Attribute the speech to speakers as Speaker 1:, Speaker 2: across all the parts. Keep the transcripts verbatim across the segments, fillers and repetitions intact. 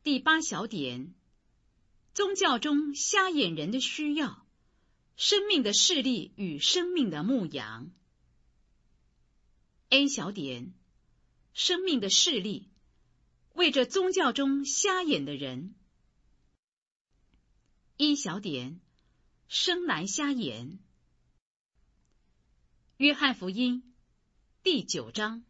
Speaker 1: 第八小点，宗教中瞎眼人的需要，生命的视力与生命的牧羊。A 小点，生命的视力，为着宗教中瞎眼的人。一小点，生来瞎眼。约翰福音第九章。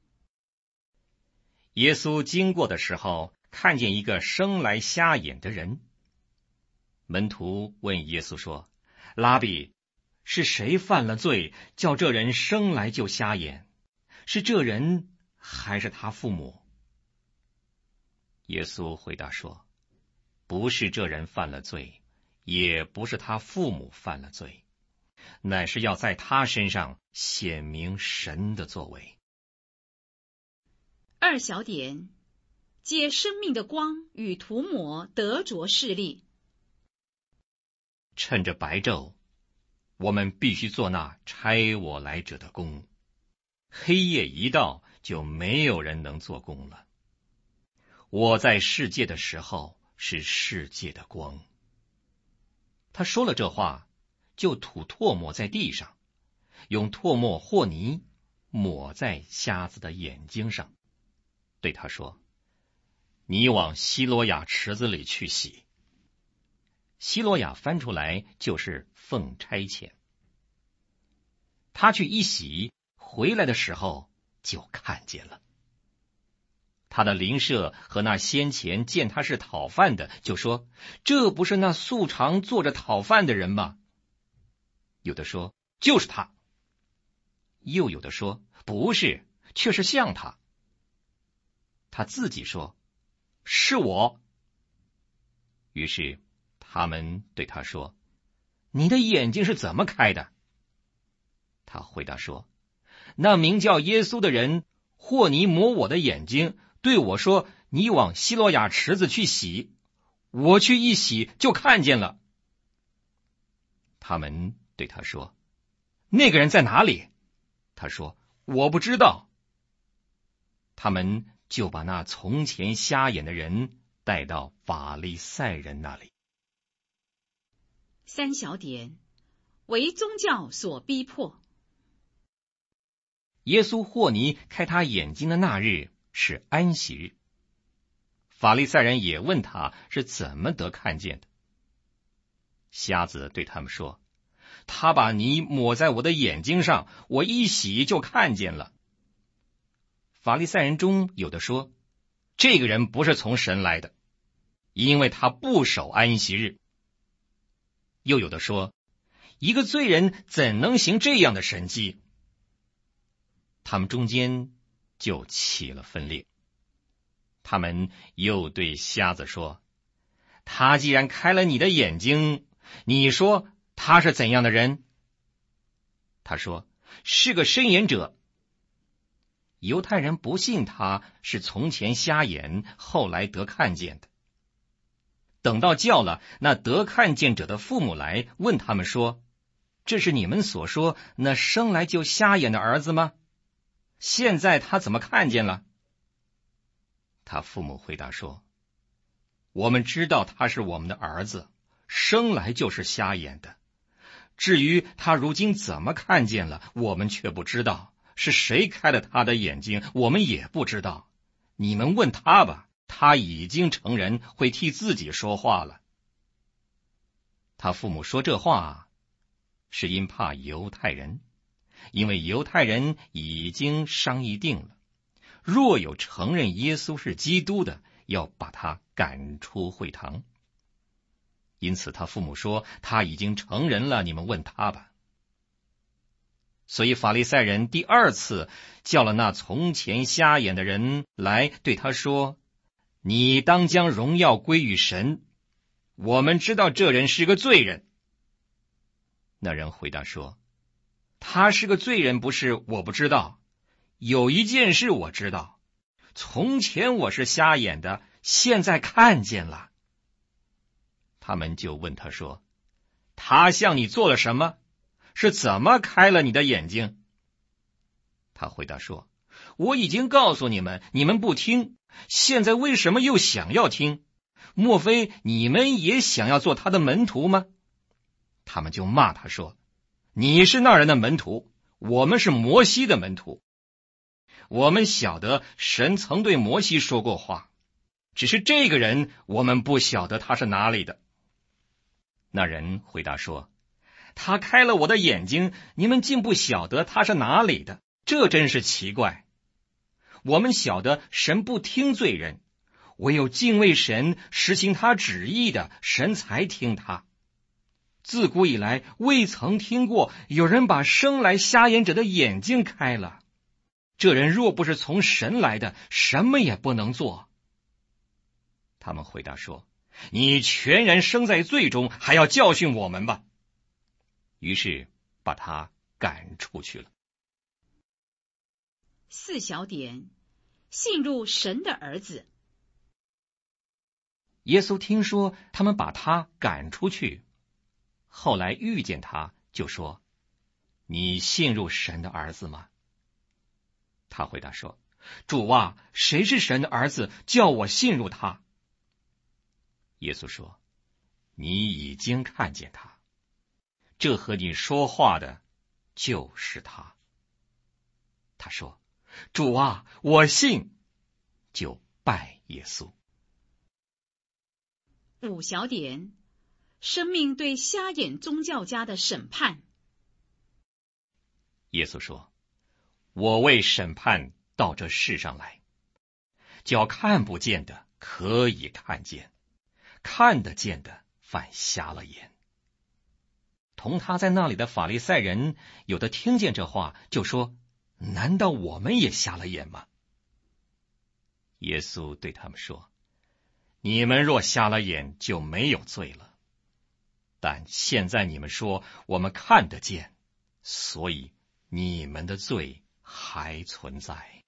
Speaker 2: 耶稣经过的时候，看见一个生来瞎眼的人。门徒问耶稣说：拉比，是谁犯了罪，叫这人生来就瞎眼？是这人还是他父母？耶稣回答说：不是这人犯了罪，也不是他父母犯了罪，乃是要在他身上显明神的作为。
Speaker 1: 二小点，借生命的光与涂抹得着视力。
Speaker 2: 趁着白昼，我们必须做那差我来者的工，黑夜一到，就没有人能做工了。我在世界的时候是世界的光。他说了这话，就吐唾沫在地上，用唾沫和泥抹在瞎子的眼睛上，对他说：你往西罗亚池子里去洗。西罗亚翻出来就是奉差遣。他去一洗，回来的时候就看见了。他的邻舍和那先前见他是讨饭的，就说：这不是那素常坐着讨饭的人吗？有的说：就是他。又有的说：不是，却是像他。他自己说：是我。于是他们对他说：你的眼睛是怎么开的？他回答说：那名叫耶稣的人和泥抹我的眼睛，对我说：你往西罗亚池子去洗。我去一洗，就看见了。他们对他说：那个人在哪里？他说：我不知道。他们就把那从前瞎眼的人带到法利赛人那里。
Speaker 1: 三小点，为宗教所逼迫。
Speaker 2: 耶稣和泥开他眼睛的那日是安息日。法利赛人也问他是怎么得看见的。瞎子对他们说：他把泥抹在我的眼睛上，我一洗就看见了。法利赛人中有的说：这个人不是从神来的，因为他不守安息日。又有的说：一个罪人怎能行这样的神迹？他们中间就起了分裂。他们又对瞎子说：他既然开了你的眼睛，你说他是怎样的人？他说：是个申言者。犹太人不信他是从前瞎眼，后来得看见的。等到叫了那得看见者的父母来，问他们说：这是你们所说那生来就瞎眼的儿子吗？现在他怎么看见了？他父母回答说：我们知道他是我们的儿子，生来就是瞎眼的。至于他如今怎么看见了，我们却不知道。是谁开了他的眼睛，我们也不知道。你们问他吧，他已经成人，会替自己说话了。他父母说这话，是因怕犹太人，因为犹太人已经商议定了，若有承认耶稣是基督的，要把他赶出会堂。因此他父母说他已经成人了，你们问他吧。所以法利赛人第二次叫了那从前瞎眼的人来，对他说：你当将荣耀归于神，我们知道这人是个罪人。那人回答说：他是个罪人不是，我不知道。有一件事我知道，从前我是瞎眼的，现在看见了。他们就问他说：他向你做了什么？是怎么开了你的眼睛？他回答说：我已经告诉你们，你们不听，现在为什么又想要听？ 莫非你们也想要做他的门徒吗？”他们就骂他说：“你是那人的门徒，我们是摩西的门徒。我们晓得神曾对摩西说过话，只是这个人我们不晓得他是哪里的。”那人回答说：“他开了我的眼睛，你们竟不晓得他是哪里的，这真是奇怪。我们晓得神不听罪人，唯有敬畏神、实行他旨意的，神才听他。自古以来，未曾听过有人把生来瞎眼者的眼睛开了。这人若不是从神来的，什么也不能做。”他们回答说：“你全然生在罪中，还要教训我们吧？”于是把他赶出去了。
Speaker 1: 四小点，信入神的儿子。
Speaker 2: 耶稣听说他们把他赶出去，后来遇见他，就说：“你信入神的儿子吗？”他回答说：“主啊，谁是神的儿子，叫我信入他？”耶稣说：“你已经看见他，这和你说话的就是他。”他说：“主啊，我信。”就拜耶稣。
Speaker 1: 五小点，生命对瞎眼宗教家的审判。
Speaker 2: 耶稣说：“我为审判到这世上来，叫看不见的可以看见，看得见的反瞎了眼。”同他在那里的法利赛人有的听见这话，就说：“难道我们也瞎了眼吗？”耶稣对他们说：“你们若瞎了眼，就没有罪了。但现在你们说我们看得见，所以你们的罪还存在。”